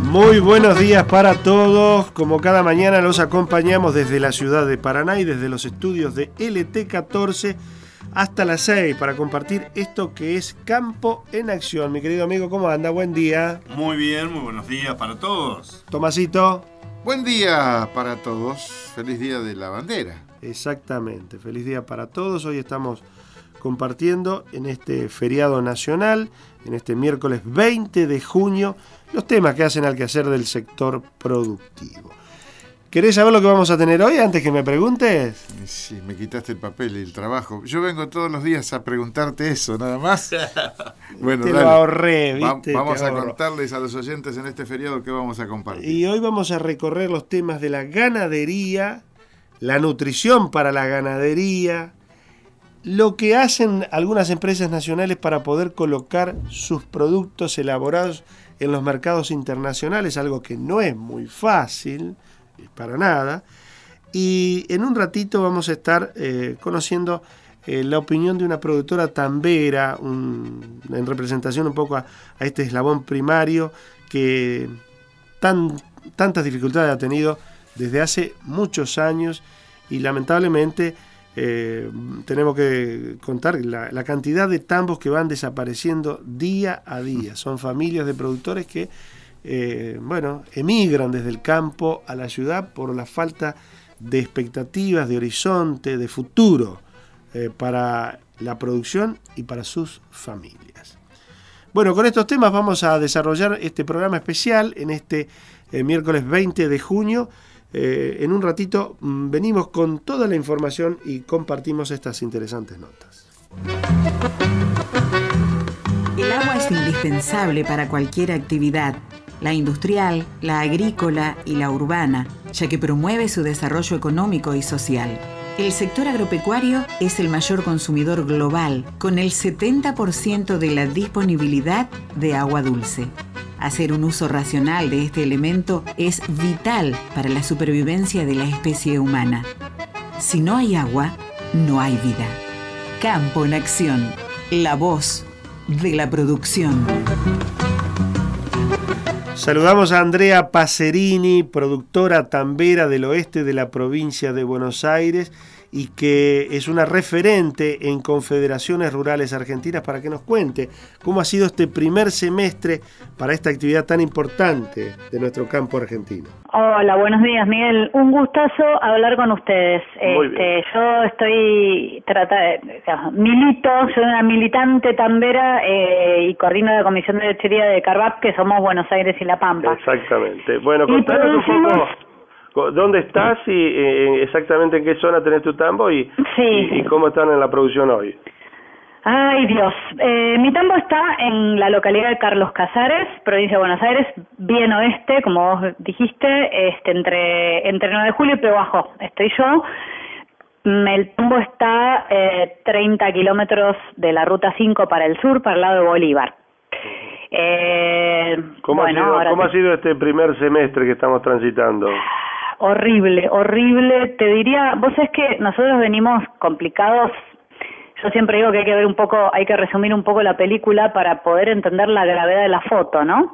Muy buenos días para todos. Como cada mañana los acompañamos desde la ciudad de Paraná y desde los estudios de LT14 hasta las 6 para compartir esto que es Campo en Acción. Mi querido amigo, ¿cómo anda? Buen día. Muy bien, muy buenos días para todos. Tomasito. Buen día para todos. Feliz día de la bandera. Exactamente, feliz día para todos. Hoy estamos compartiendo en este feriado nacional, en este miércoles 20 de junio, los temas que hacen al quehacer del sector productivo. ¿Querés saber lo que vamos a tener hoy antes que me preguntes? Sí, me quitaste el papel y el trabajo. Yo vengo todos los días a preguntarte eso, nada más. Bueno, te lo ahorré, ¿viste? Vamos a contarles a los oyentes en este feriado qué vamos a compartir. Y hoy vamos a recorrer los temas de la ganadería, la nutrición para la ganadería, lo que hacen algunas empresas nacionales para poder colocar sus productos elaborados en los mercados internacionales, algo que no es muy fácil, para nada. Y en un ratito vamos a estar conociendo la opinión de una productora tambera, en representación un poco a este eslabón primario que tantas dificultades ha tenido desde hace muchos años y lamentablemente tenemos que contar la cantidad de tambos que van desapareciendo día a día. Son familias de productores que emigran desde el campo a la ciudad por la falta de expectativas, de horizonte, de futuro para la producción y para sus familias. Bueno, con estos temas vamos a desarrollar este programa especial en este miércoles 20 de junio. En un ratito venimos con toda la información y compartimos estas interesantes notas. El agua es indispensable para cualquier actividad, la industrial, la agrícola y la urbana, ya que promueve su desarrollo económico y social. El sector agropecuario es el mayor consumidor global, con el 70% de la disponibilidad de agua dulce. Hacer un uso racional de este elemento es vital para la supervivencia de la especie humana. Si no hay agua, no hay vida. Campo en Acción, la voz de la producción. Saludamos a Andrea Pacerini, productora tambera del oeste de la provincia de Buenos Aires y que es una referente en confederaciones rurales argentinas, para que nos cuente cómo ha sido este primer semestre para esta actividad tan importante de nuestro campo argentino. Hola, buenos días, Miguel. Un gustazo hablar con ustedes. Yo estoy milito, soy una militante tambera y coordino la Comisión de Lechería de Carvap, que somos Buenos Aires y La Pampa. Exactamente. Bueno, contanos un poco dónde estás y exactamente en qué zona tenés tu tambo y cómo están en la producción hoy. Ay, Dios. Mi tambo está en la localidad de Carlos Casares, provincia de Buenos Aires, bien oeste, como vos dijiste, entre 9 de julio y Pehuajó. Estoy yo. El tambo está 30 kilómetros de la ruta 5 para el sur, para el lado de Bolívar. ¿Cómo ha sido este primer semestre que estamos transitando? Horrible, te diría. Vos sabés que nosotros venimos complicados. Yo siempre digo que hay que resumir un poco la película para poder entender la gravedad de la foto, ¿no?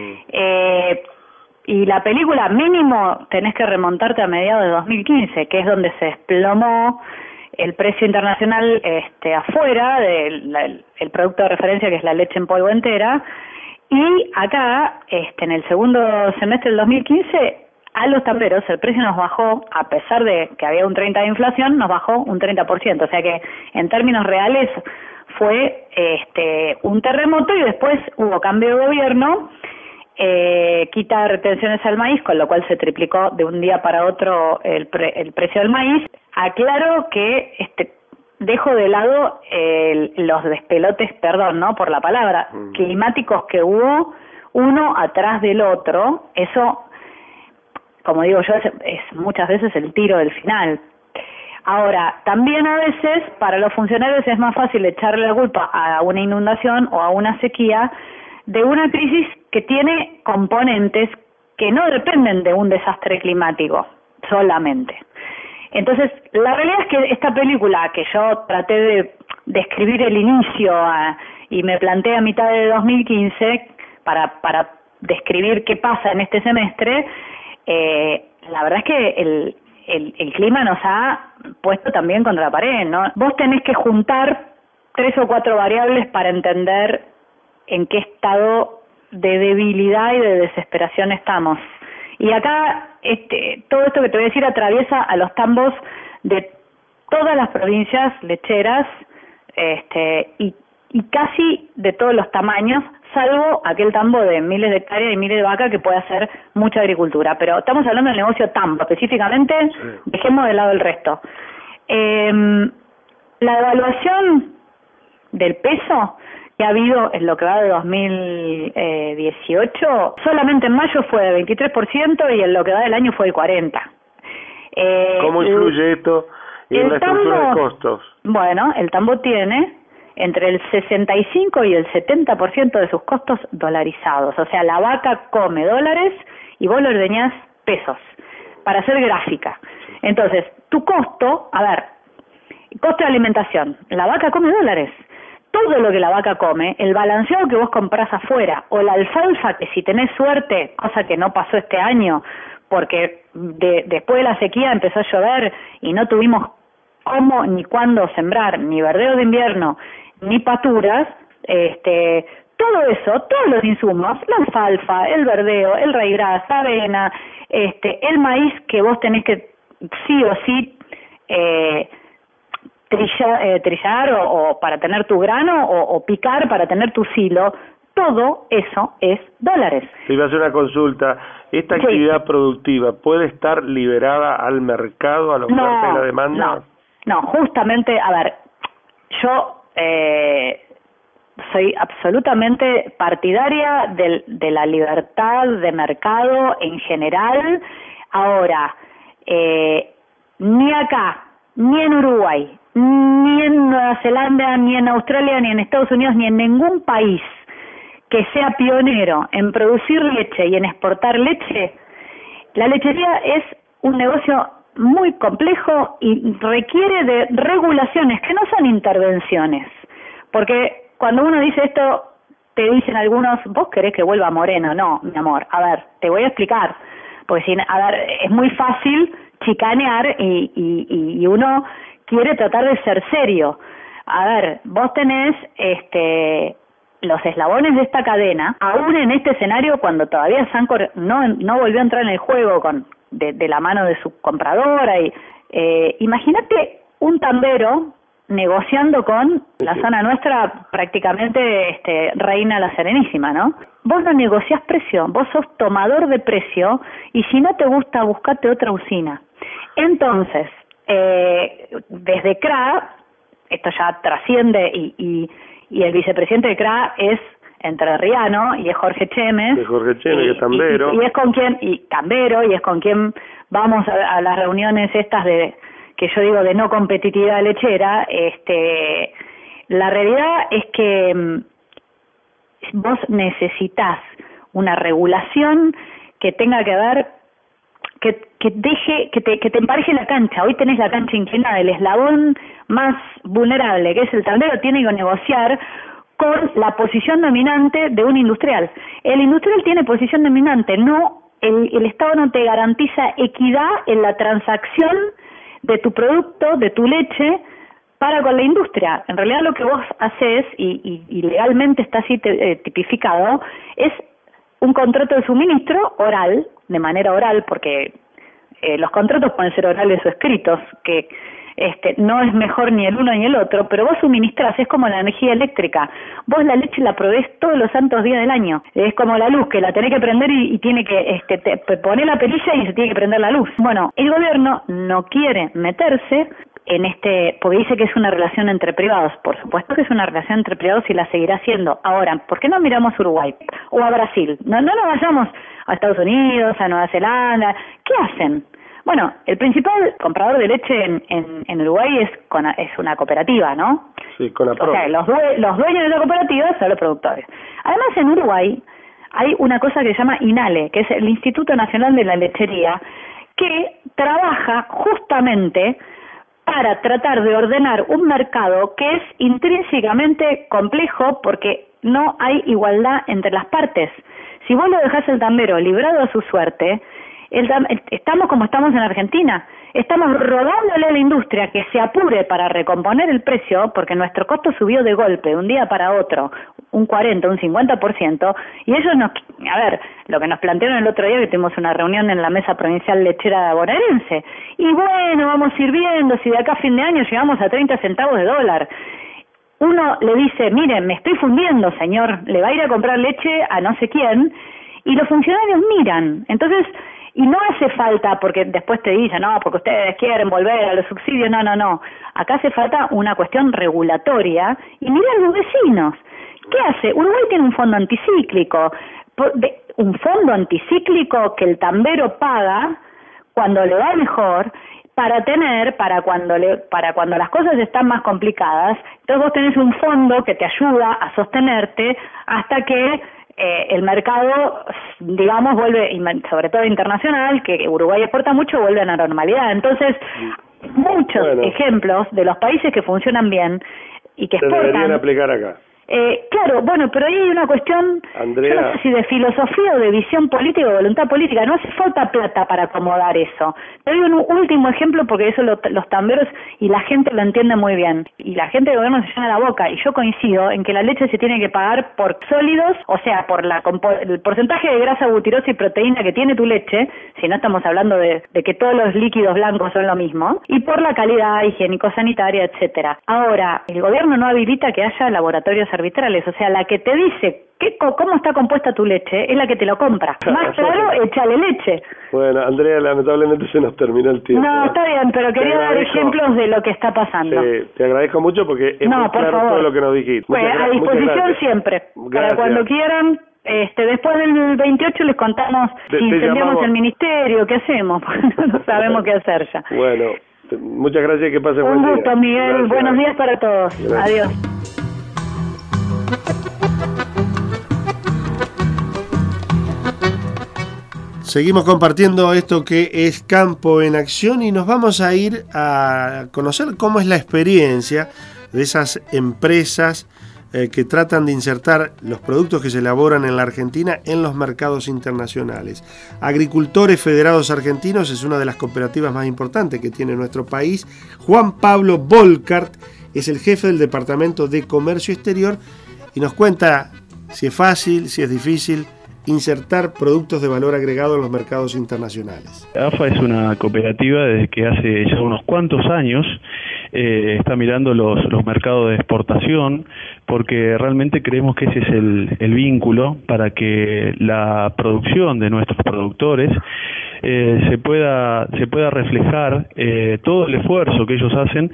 Y la película mínimo tenés que remontarte a mediados de 2015, que es donde se desplomó el precio internacional afuera del el producto de referencia, que es la leche en polvo entera, y acá, en el segundo semestre del 2015, a los tamberos el precio nos bajó, a pesar de que había un 30% de inflación, nos bajó un 30%, o sea que en términos reales fue un terremoto y después hubo cambio de gobierno, quita retenciones al maíz, con lo cual se triplicó de un día para otro el precio del maíz. Aclaro que dejo de lado los despelotes, perdón, ¿no?, por la palabra, climáticos que hubo uno atrás del otro. Eso, como digo yo, es muchas veces el tiro del final. Ahora, también a veces para los funcionarios es más fácil echarle la culpa a una inundación o a una sequía de una crisis que tiene componentes que no dependen de un desastre climático solamente. Entonces, la realidad es que esta película, que yo traté de describir el inicio y me planteé a mitad de 2015 para describir qué pasa en este semestre, la verdad es que el clima nos ha puesto también contra la pared, ¿no? Vos tenés que juntar 3 o 4 variables para entender en qué estado de debilidad y de desesperación estamos. Y acá, todo esto que te voy a decir atraviesa a los tambos de todas las provincias lecheras, y casi de todos los tamaños, salvo aquel tambo de miles de hectáreas y miles de vacas que puede hacer mucha agricultura. Pero estamos hablando del negocio tambo, específicamente, dejemos de lado el resto. La devaluación del peso que ha habido en lo que va de 2018, solamente en mayo fue de 23% y en lo que va del año fue de 40%. ¿Cómo influye esto en la estructura de costos? Bueno, el tambo tiene entre el 65 y el 70% de sus costos dolarizados. O sea, la vaca come dólares y vos lo ordeñás pesos, para hacer gráfica. Entonces, tu costo, costo de alimentación, la vaca come dólares. Todo lo que la vaca come, el balanceado que vos comprás afuera, o la alfalfa que si tenés suerte, cosa que no pasó este año, porque después de la sequía empezó a llover y no tuvimos cómo ni cuándo sembrar, ni verdeo de invierno, ni paturas, todo eso, todos los insumos, la alfalfa, el verdeo, el raigras, la avena, el maíz que vos tenés que sí o sí trillar o para tener tu grano o picar para tener tu silo, todo eso es dólares. Te iba a hacer una consulta. ¿Esta actividad productiva puede estar liberada al mercado, a la oferta y la demanda? No, justamente, yo soy absolutamente partidaria de la libertad de mercado en general. Ahora, ni acá, ni en Uruguay, ni en Nueva Zelanda, ni en Australia, ni en Estados Unidos, ni en ningún país que sea pionero en producir leche y en exportar leche, la lechería es un negocio muy complejo y requiere de regulaciones que no son intervenciones, porque cuando uno dice esto, te dicen algunos, vos querés que vuelva Moreno. No, mi amor, te voy a explicar, porque es muy fácil chicanear y uno quiere tratar de ser serio. Vos tenés los eslabones de esta cadena, aún en este escenario cuando todavía Sancor no volvió a entrar en el juego de la mano de su compradora. Imagínate un tambero negociando con la zona nuestra, prácticamente reina la Serenísima, ¿no? Vos no negociás precio, vos sos tomador de precio y si no te gusta, buscate otra usina. Entonces, desde CRA, esto ya trasciende y el vicepresidente de CRA es entrerriano y es Jorge Chemes. Que es tambero. Y es con quien vamos a las reuniones estas que yo digo de no competitividad lechera. La realidad es que vos necesitas una regulación que tenga que ver, que te empareje la cancha. Hoy tenés la cancha inclinada, el eslabón más vulnerable, que es el tambero, tiene que negociar con la posición dominante de un industrial. El industrial tiene posición dominante, el Estado no te garantiza equidad en la transacción de tu producto, de tu leche, para con la industria. En realidad lo que vos haces, y legalmente está así tipificado, es un contrato de suministro oral, de manera oral, porque los contratos pueden ser orales o escritos, que no es mejor ni el uno ni el otro, pero vos suministrás, es como la energía eléctrica. Vos la leche la proveés todos los santos días del año. Es como la luz, que la tenés que prender y tiene que poner la perilla y se tiene que prender la luz. Bueno, el gobierno no quiere meterse en porque dice que es una relación entre privados. Por supuesto que es una relación entre privados y la seguirá siendo. Ahora, ¿por qué no miramos a Uruguay o a Brasil? No nos vayamos a Estados Unidos, a Nueva Zelanda. ¿Qué hacen? Bueno, el principal comprador de leche en Uruguay es una cooperativa, ¿no? Sí, Conapro. O sea, los dueños de la cooperativa son los productores. Además, en Uruguay hay una cosa que se llama INALE, que es el Instituto Nacional de la Lechería, que trabaja justamente para tratar de ordenar un mercado que es intrínsecamente complejo, porque no hay igualdad entre las partes. Si vos lo dejás el tambero librado a su suerte, estamos como estamos en Argentina. Estamos rodándole a la industria que se apure para recomponer el precio, porque nuestro costo subió de golpe, de un día para otro, un 40, un 50%, y ellos lo que nos plantearon el otro día, que tuvimos una reunión en la Mesa Provincial Lechera Bonaerense, y bueno, vamos a ir viendo si de acá a fin de año llegamos a 30 centavos de dólar. Uno le dice, mire, me estoy fundiendo, señor, le va a ir a comprar leche a no sé quién, y los funcionarios miran. Entonces, y no hace falta, porque después te dicen, no, porque ustedes quieren volver a los subsidios, no. Acá hace falta una cuestión regulatoria, y mira a los vecinos. ¿Qué hace? Uruguay tiene un fondo anticíclico, que el tambero paga cuando le va mejor, para cuando las cosas están más complicadas. Entonces vos tenés un fondo que te ayuda a sostenerte hasta que el mercado, digamos, vuelve, sobre todo internacional, que Uruguay exporta mucho, vuelve a la normalidad. Entonces, muchos ejemplos de los países que funcionan bien y que exportan. Se deberían aplicar acá. Claro, pero ahí hay una cuestión, Andrea, yo no sé si de filosofía o de visión política o voluntad política. No hace falta plata para acomodar eso. Te doy un último ejemplo, porque eso los tamberos y la gente lo entiende muy bien, y la gente del gobierno se llena la boca, y yo coincido en que la leche se tiene que pagar por sólidos, o sea, por el porcentaje de grasa, butirosa y proteína que tiene tu leche, si no estamos hablando de que todos los líquidos blancos son lo mismo, y por la calidad higiénico-sanitaria, etcétera. Ahora, el gobierno no habilita que haya laboratorios arbitrales, o sea, la que te dice cómo está compuesta tu leche es la que te lo compra. Más claro, échale leche. Bueno, Andrea, lamentablemente se nos terminó el tiempo. No, está bien, pero quería dar ejemplos de lo que está pasando. Sí, te agradezco mucho porque es muy claro todo lo que nos dijiste. Pues a disposición siempre, para cuando quieran. Después del 28 les contamos si incendiamos el ministerio, qué hacemos, no sabemos qué hacer ya. Bueno, muchas gracias y que pasen buen día. Un gusto, Miguel. Gracias. Buenos días para todos. Gracias. Adiós. Seguimos compartiendo esto que es Campo en Acción, y nos vamos a ir a conocer cómo es la experiencia de esas empresas que tratan de insertar los productos que se elaboran en la Argentina en los mercados internacionales. Agricultores Federados Argentinos es una de las cooperativas más importantes que tiene nuestro país. Juan Pablo Volcart es el jefe del Departamento de Comercio Exterior y nos cuenta si es fácil, si es difícil insertar productos de valor agregado en los mercados internacionales. AFA es una cooperativa desde que hace ya unos cuantos años está mirando los mercados de exportación, porque realmente creemos que ese es el vínculo para que la producción de nuestros productores se pueda reflejar todo el esfuerzo que ellos hacen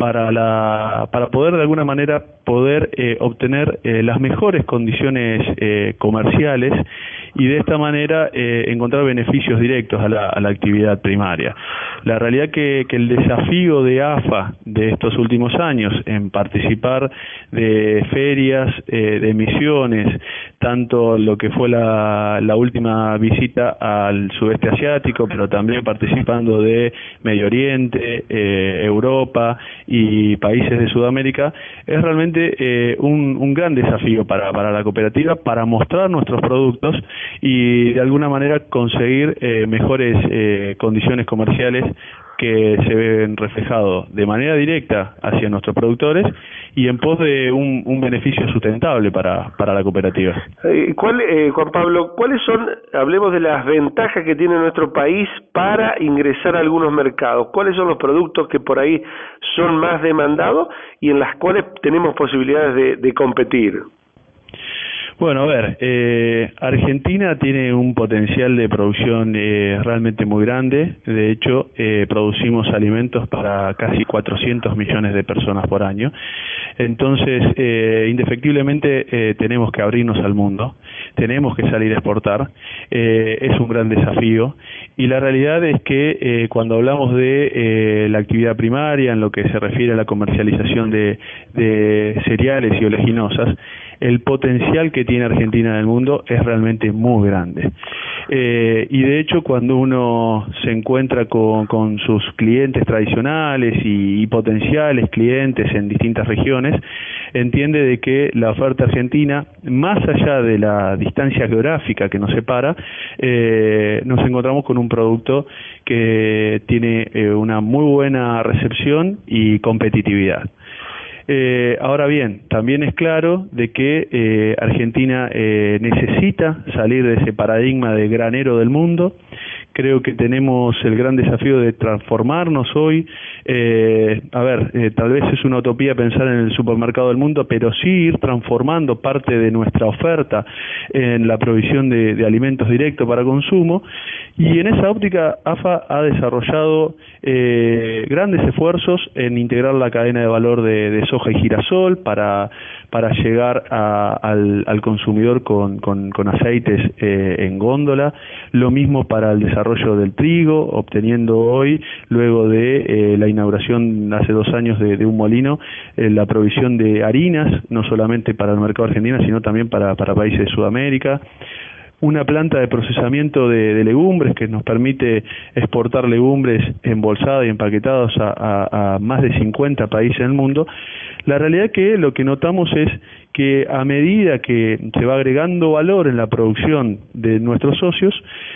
para poder de alguna manera obtener las mejores condiciones comerciales y de esta manera encontrar beneficios directos a la actividad primaria. La realidad que el desafío de AFA de estos últimos años en participar de ferias, de misiones, tanto lo que fue la última visita al sudeste asiático, pero también participando de Medio Oriente, Europa y países de Sudamérica, es realmente un gran desafío para la cooperativa, para mostrar nuestros productos y de alguna manera conseguir mejores condiciones comerciales que se ven reflejados de manera directa hacia nuestros productores y en pos de un beneficio sustentable para la cooperativa. Juan Pablo, ¿cuáles son, hablemos de las ventajas que tiene nuestro país para ingresar a algunos mercados? ¿Cuáles son los productos que por ahí son más demandados y en las cuales tenemos posibilidades de competir? Bueno, a ver, Argentina tiene un potencial de producción realmente muy grande. De hecho, producimos alimentos para casi 400 millones de personas por año. Entonces, indefectiblemente tenemos que abrirnos al mundo, tenemos que salir a exportar. Es un gran desafío y la realidad es que cuando hablamos de la actividad primaria en lo que se refiere a la comercialización de cereales y oleaginosas, el potencial que tiene Argentina en el mundo es realmente muy grande. Y de hecho, cuando uno se encuentra con sus clientes tradicionales y potenciales clientes en distintas regiones, entiende de que la oferta argentina, más allá de la distancia geográfica que nos separa, nos encontramos con un producto que tiene una muy buena recepción y competitividad. Ahora bien, también es claro de que Argentina necesita salir de ese paradigma de granero del mundo. Creo que tenemos el gran desafío de transformarnos hoy. Tal vez es una utopía pensar en el supermercado del mundo, pero sí ir transformando parte de nuestra oferta en la provisión de alimentos directos para consumo. Y en esa óptica, AFA ha desarrollado grandes esfuerzos en integrar la cadena de valor de soja y girasol para llegar al consumidor con aceites en góndola. Lo mismo para el desarrollo del trigo, obteniendo hoy, luego de la inauguración hace 2 años de un molino, la provisión de harinas, no solamente para el mercado argentino, sino también para países de Sudamérica. Una planta de procesamiento de legumbres que nos permite exportar legumbres embolsadas y empaquetadas a más de 50 países en el mundo. La realidad que lo que notamos es que a medida que se va agregando valor en la producción de nuestros socios,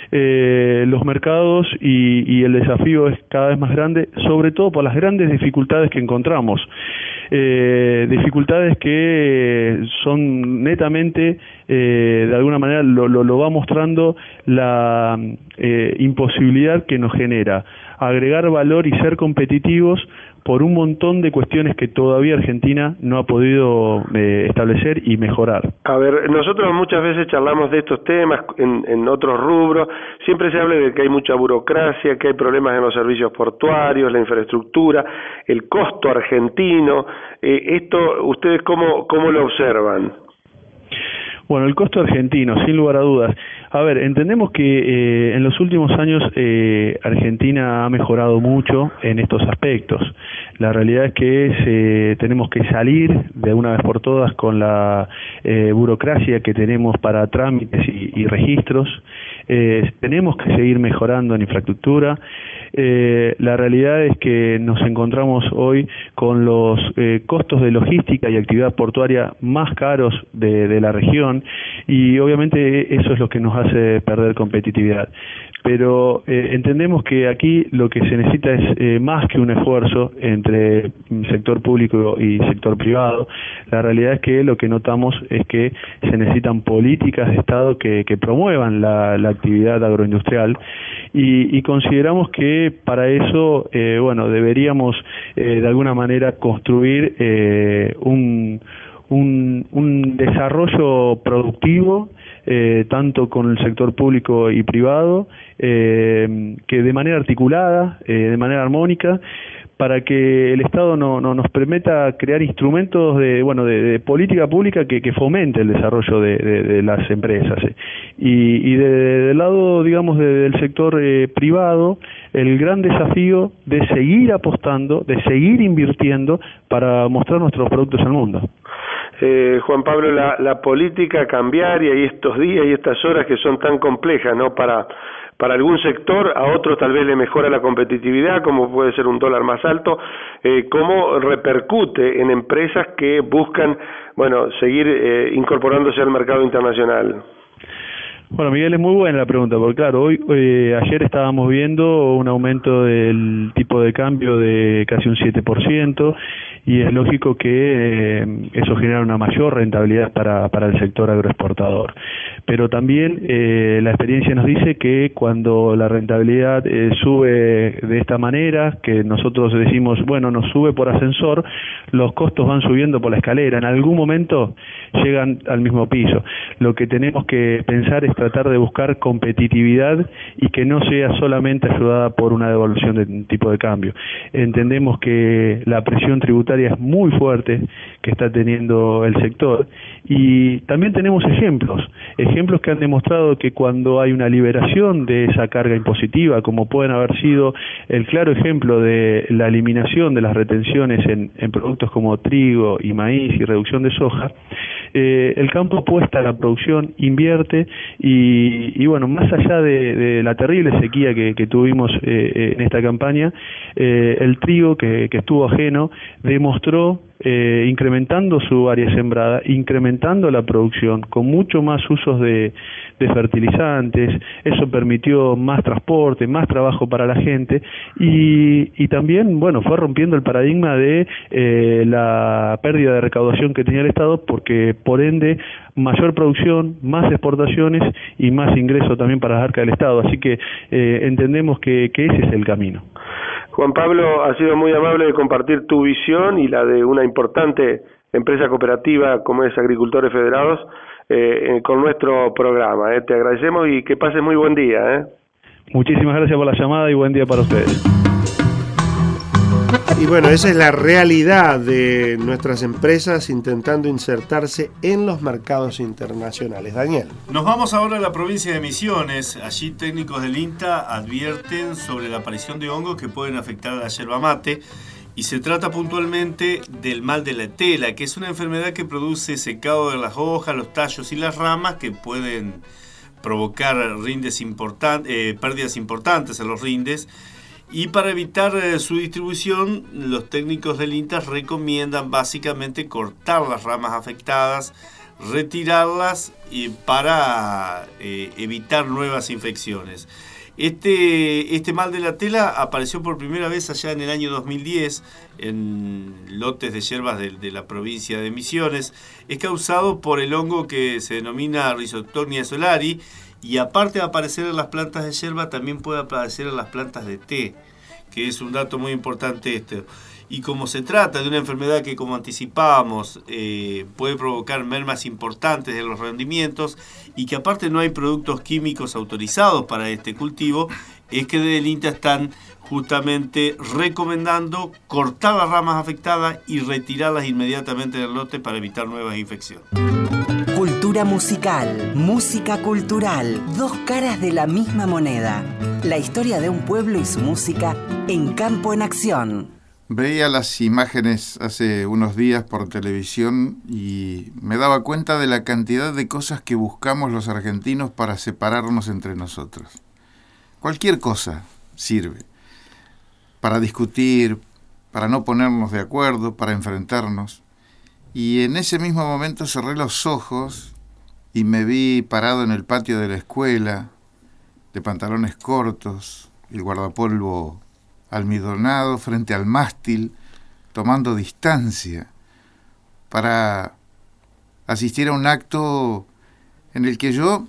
los mercados y el desafío es cada vez más grande, sobre todo por las grandes dificultades que encontramos. Dificultades que son netamente, de alguna manera lo va mostrando la imposibilidad que nos genera agregar valor y ser competitivos por un montón de cuestiones que todavía Argentina no ha podido establecer y mejorar. A ver, nosotros muchas veces charlamos de estos temas en otros rubros, siempre se habla de que hay mucha burocracia, que hay problemas en los servicios portuarios, la infraestructura, el costo argentino. Esto, ¿ustedes cómo lo observan? Bueno, el costo argentino, sin lugar a dudas. A ver, entendemos que en los últimos años Argentina ha mejorado mucho en estos aspectos. La realidad es que tenemos que salir de una vez por todas con la burocracia que tenemos para trámites y registros. Tenemos que seguir mejorando en infraestructura. La realidad es que nos encontramos hoy con los costos de logística y actividad portuaria más caros de la región, y obviamente eso es lo que nos hace perder competitividad. Pero entendemos que aquí lo que se necesita es más que un esfuerzo entre sector público y sector privado. La realidad es que lo que notamos es que se necesitan políticas de Estado que promuevan la actividad agroindustrial, y consideramos que para eso deberíamos de alguna manera construir un desarrollo productivo, tanto con el sector público y privado, que de manera articulada, de manera armónica, para que el Estado nos permita crear instrumentos de política pública que fomente el desarrollo de las empresas. Y del lado, digamos, del sector privado, el gran desafío de seguir apostando, de seguir invirtiendo para mostrar nuestros productos al mundo. Juan Pablo, la política cambiaria y estos días y estas horas que son tan complejas, ¿no? Para algún sector, a otros tal vez le mejora la competitividad, como puede ser un dólar más alto, ¿cómo repercute en empresas que buscan, seguir incorporándose al mercado internacional? Bueno, Miguel, es muy buena la pregunta, porque claro, ayer estábamos viendo un aumento del tipo de cambio de casi un 7%, y es lógico que eso genera una mayor rentabilidad para el sector agroexportador. Pero también la experiencia nos dice que cuando la rentabilidad sube de esta manera, que nosotros decimos, nos sube por ascensor, los costos van subiendo por la escalera, en algún momento llegan al mismo piso. Lo que tenemos que pensar es tratar de buscar competitividad y que no sea solamente ayudada por una devaluación de tipo de cambio. Entendemos que la presión tributaria es muy fuerte que está teniendo el sector, y también tenemos ejemplos que han demostrado que cuando hay una liberación de esa carga impositiva, como pueden haber sido el claro ejemplo de la eliminación de las retenciones en productos como trigo y maíz y reducción de soja, el campo apuesta a la producción, invierte y bueno, más allá de la terrible sequía que tuvimos en esta campaña, el trigo que estuvo ajeno demostró, incrementando su área sembrada, incrementando la producción, con mucho más usos de fertilizantes. Eso permitió más transporte, más trabajo para la gente y también, bueno, fue rompiendo el paradigma de la pérdida de recaudación que tenía el Estado, porque por ende mayor producción, más exportaciones y más ingreso también para las arcas del Estado. Así que entendemos que ese es el camino. Juan Pablo, ha sido muy amable de compartir tu visión y la de una importante empresa cooperativa como es Agricultores Federados con nuestro programa. Te agradecemos y que pases muy buen día. Muchísimas gracias por la llamada y buen día para ustedes. Y bueno, esa es la realidad de nuestras empresas intentando insertarse en los mercados internacionales. Daniel. Nos vamos ahora a la provincia de Misiones. Allí técnicos del INTA advierten sobre la aparición de hongos que pueden afectar a la yerba mate. Y se trata puntualmente del mal de la tela, que es una enfermedad que produce secado de las hojas, los tallos y las ramas, que pueden provocar pérdidas importantes en los rindes. Y para evitar su distribución, los técnicos del INTA recomiendan básicamente cortar las ramas afectadas, retirarlas para evitar nuevas infecciones. Este mal de la tela apareció por primera vez allá en el año 2010 en lotes de yerbas de la provincia de Misiones. Es causado por el hongo que se denomina Rhizoctonia solari, y aparte de aparecer en las plantas de yerba, también puede aparecer en las plantas de té, que es un dato muy importante esto. Y como se trata de una enfermedad que, como anticipábamos, puede provocar mermas importantes de los rendimientos y que aparte no hay productos químicos autorizados para este cultivo, es que desde el INTA están justamente recomendando cortar las ramas afectadas y retirarlas inmediatamente del lote para evitar nuevas infecciones. Cultura musical, música cultural, dos caras de la misma moneda. La historia de un pueblo y su música en Campo en Acción. Veía las imágenes hace unos días por televisión y me daba cuenta de la cantidad de cosas que buscamos los argentinos para separarnos entre nosotros. Cualquier cosa sirve. Para discutir, para no ponernos de acuerdo, para enfrentarnos. Y en ese mismo momento cerré los ojos y me vi parado en el patio de la escuela, de pantalones cortos, el guardapolvo almidonado frente al mástil, tomando distancia, para asistir a un acto en el que yo,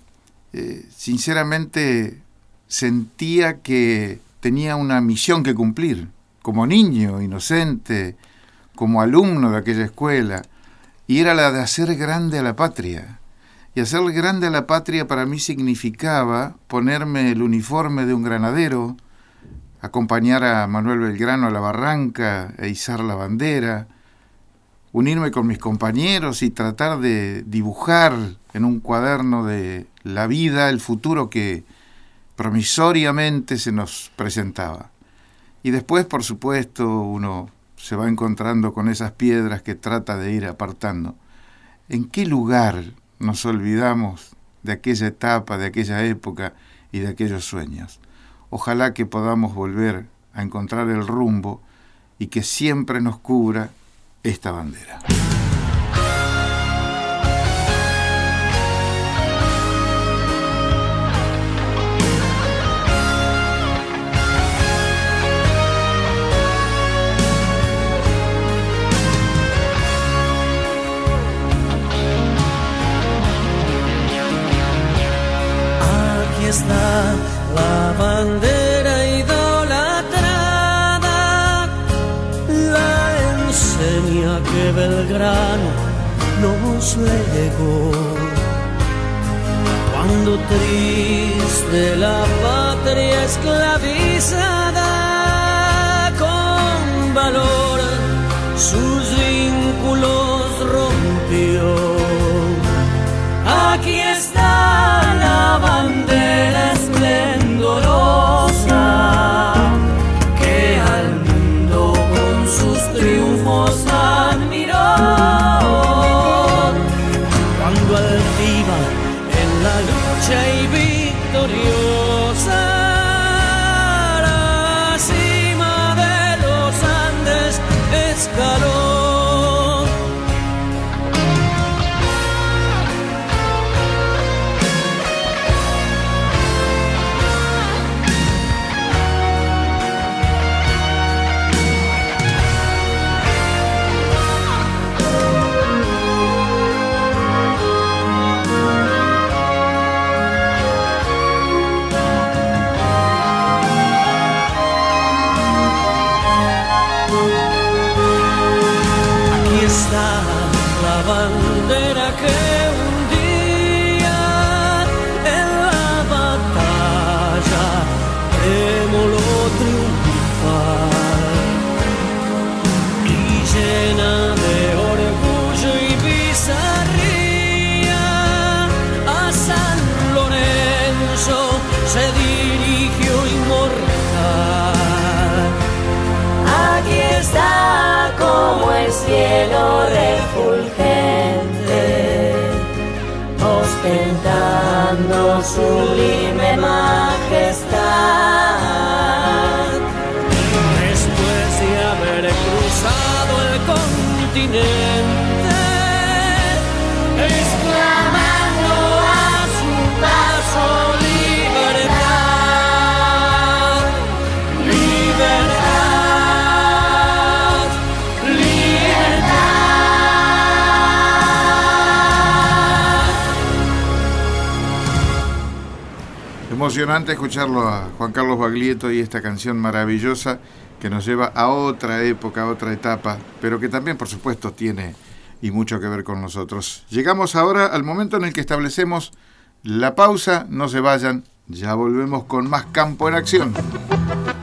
sinceramente, sentía que tenía una misión que cumplir, como niño, inocente, como alumno de aquella escuela, y era la de hacer grande a la patria. Y hacer grande a la patria para mí significaba ponerme el uniforme de un granadero, acompañar a Manuel Belgrano a la barranca e izar la bandera, unirme con mis compañeros y tratar de dibujar en un cuaderno de la vida el futuro que promisoriamente se nos presentaba. Y después, por supuesto, uno se va encontrando con esas piedras que trata de ir apartando. ¿En qué lugar nos olvidamos de aquella etapa, de aquella época y de aquellos sueños? Ojalá que podamos volver a encontrar el rumbo y que siempre nos cubra esta bandera. Aquí está la bandera idolatrada, la enseña que Belgrano nos legó. Cuando triste la patria esclavizada, con valor sus vínculos rompió. Aquí está la bandera esplendorosa que al mundo con sus triunfos admiró. bandera que un día en la batalla tremoló triunfar y llena de orgullo y bizarría a San Lorenzo se dirigió inmortal. Aquí está como el cielo refulgente, ostentando sublime majestad. Después de haber cruzado el continente, exclamando a su paso libertad, libertad, libertad. Emocionante escucharlo a Juan Carlos Baglietto y esta canción maravillosa que nos lleva a otra época, a otra etapa, pero que también, por supuesto, tiene y mucho que ver con nosotros. Llegamos ahora al momento en el que establecemos la pausa. No se vayan, ya volvemos con más Campo en Acción.